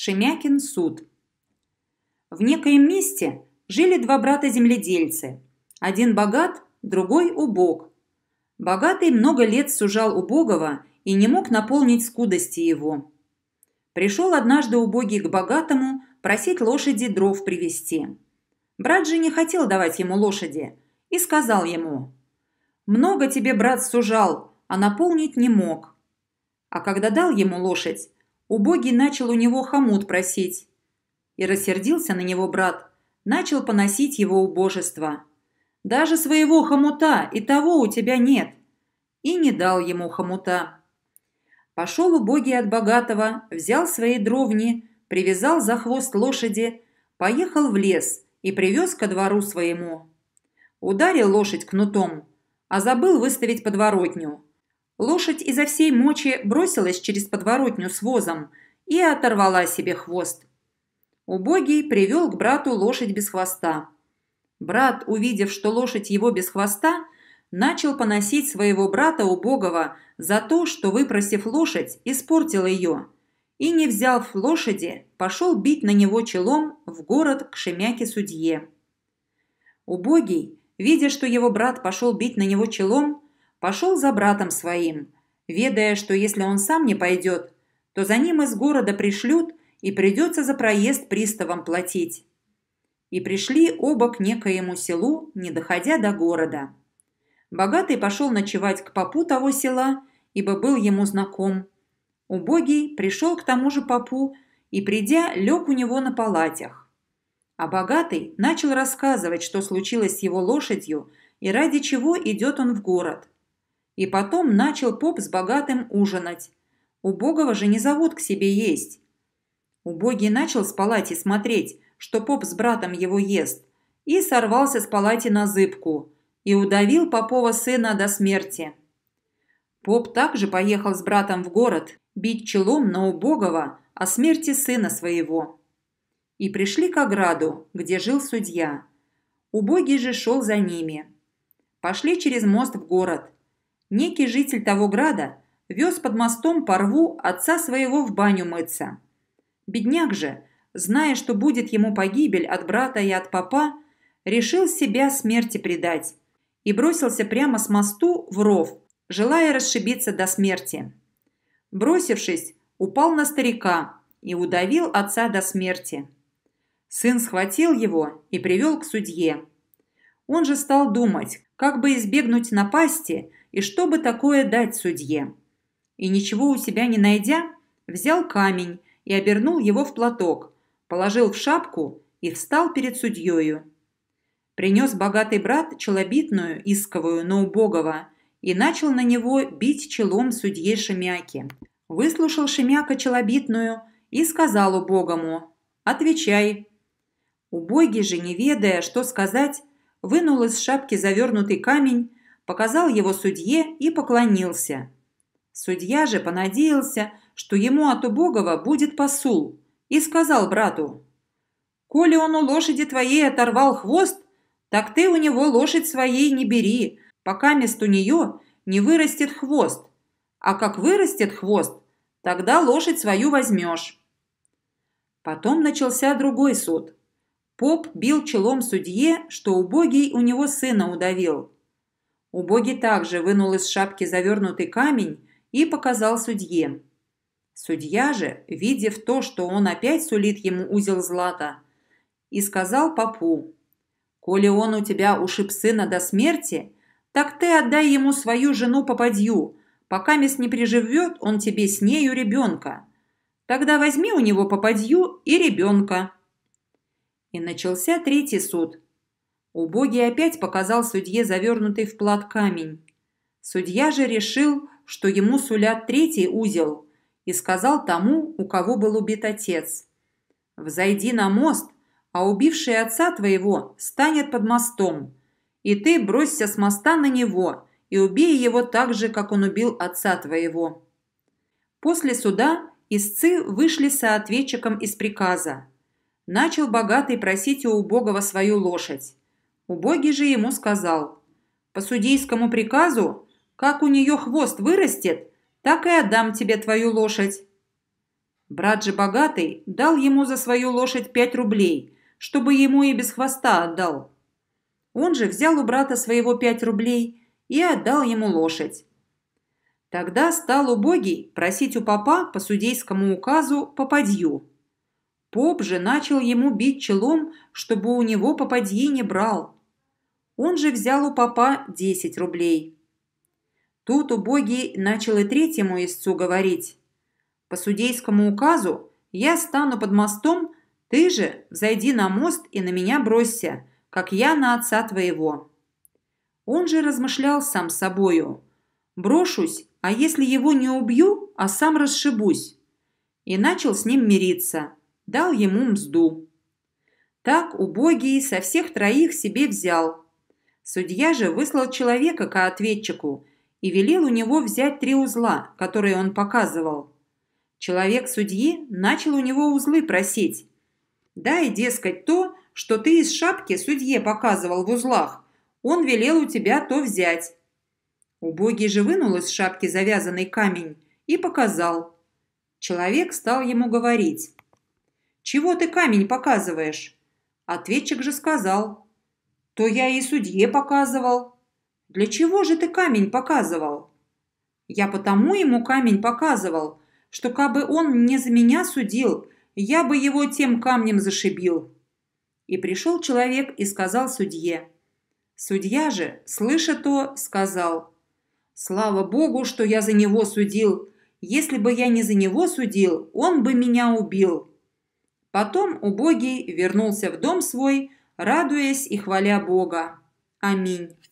Шемякин суд. В некоем месте жили два брата-земледельцы. Один богат, другой убог. Богатый много лет сужал убогого и не мог наполнить скудости его. Пришел однажды убогий к богатому просить лошади дров привезти. Брат же не хотел давать ему лошади и сказал ему: «Много тебе, брат, сужал, а наполнить не мог». А когда дал ему лошадь, убогий начал у него хомут просить. И рассердился на него брат, начал поносить его убожество. «Даже своего хомута и того у тебя нет». И не дал ему хомута. Пошел убогий от богатого, взял свои дровни, привязал за хвост лошади, поехал в лес и привез ко двору своему. Ударил лошадь кнутом, а забыл выставить подворотню. Лошадь изо всей мочи бросилась через подворотню с возом и оторвала себе хвост. Убогий привел к брату лошадь без хвоста. Брат, увидев, что лошадь его без хвоста, начал поносить своего брата убогого за то, что, выпросив лошадь, испортил ее, и, не взяв лошади, пошел бить на него челом в город к Шемяке-судье. Убогий, видя, что его брат пошел бить на него челом, пошел за братом своим, ведая, что если он сам не пойдет, то за ним из города пришлют и придется за проезд приставам платить. И пришли оба к некоему селу, не доходя до города. Богатый пошел ночевать к попу того села, ибо был ему знаком. Убогий пришел к тому же попу и, придя, лег у него на палатях. А богатый начал рассказывать, что случилось с его лошадью и ради чего идет он в город. И потом начал поп с богатым ужинать. Убогого же не зовут к себе есть. Убогий начал с палати смотреть, что поп с братом его ест, и сорвался с палати на зыбку и удавил попова сына до смерти. Поп также поехал с братом в город бить челом на убогого о смерти сына своего. И пришли к ограду, где жил судья. Убогий же шел за ними. Пошли через мост в город. Некий житель того града вез под мостом по рву отца своего в баню мыться. Бедняк же, зная, что будет ему погибель от брата и от попа, решил себя смерти предать и бросился прямо с мосту в ров, желая расшибиться до смерти. Бросившись, упал на старика и удавил отца до смерти. Сын схватил его и привел к судье. Он же стал думать, как бы избегнуть напасти и что бы такое дать судье. И ничего у себя не найдя, взял камень и обернул его в платок, положил в шапку и встал перед судьею. Принес богатый брат челобитную исковую на убогого и начал на него бить челом судье Шемяки. Выслушал Шемяка челобитную и сказал убогому: «Отвечай». Убогий же, не ведая, что сказать, вынул из шапки завернутый камень, показал его судье и поклонился. Судья же понадеялся, что ему от убогого будет посул, и сказал брату: «Коли он у лошади твоей оторвал хвост, так ты у него лошадь своей не бери, пока мест у нее не вырастет хвост, а как вырастет хвост, тогда лошадь свою возьмешь». Потом начался другой суд. Поп бил челом судье, что убогий у него сына удавил. Убогий также вынул из шапки завернутый камень и показал судье. Судья же, видев то, что он опять сулит ему узел злата, и сказал попу: «Коли он у тебя ушиб сына до смерти, так ты отдай ему свою жену попадью, пока мест не приживет он тебе с нею ребенка. Тогда возьми у него попадью и ребенка». И начался третий суд. Убогий опять показал судье завернутый в плат камень. Судья же решил, что ему сулят третий узел, и сказал тому, у кого был убит отец: «Взойди на мост, а убивший отца твоего станет под мостом, и ты бросься с моста на него и убей его так же, как он убил отца твоего». После суда истцы вышли со ответчиком из приказа. Начал богатый просить у убогого свою лошадь. Убогий же ему сказал: «По судейскому приказу, как у нее хвост вырастет, так и отдам тебе твою лошадь». Брат же богатый дал ему за свою лошадь 5 рублей, чтобы ему и без хвоста отдал. Он же взял у брата своего 5 рублей и отдал ему лошадь. Тогда стал убогий просить у попа по судейскому указу попадью. Поп же начал ему бить челом, чтобы у него попадьи не брал. Он же взял у попа 10 рублей. Тут убогий начал и третьему истцу говорить: «По судейскому указу я стану под мостом, ты же взойди на мост и на меня бросься, как я на отца твоего». Он же размышлял сам с собою: «Брошусь, а если его не убью, а сам расшибусь?» И начал с ним мириться, дал ему мзду. Так убогий со всех троих себе взял. Судья же выслал человека к ответчику и велел у него взять 3 узла, которые он показывал. Человек судьи начал у него узлы просить. «Дай, дескать, то, что ты из шапки судье показывал в узлах. Он велел у тебя то взять». Убогий же вынул из шапки завязанный камень и показал. Человек стал ему говорить: «Чего ты камень показываешь?» Ответчик же сказал: «То я и судье показывал». «Для чего же ты камень показывал?» «Я потому ему камень показывал, что кабы он не за меня судил, я бы его тем камнем зашибил». И пришел человек и сказал судье. Судья же, слыша то, сказал: «Слава Богу, что я за него судил. Если бы я не за него судил, он бы меня убил». Потом убогий вернулся в дом свой, радуясь и хваля Бога. Аминь.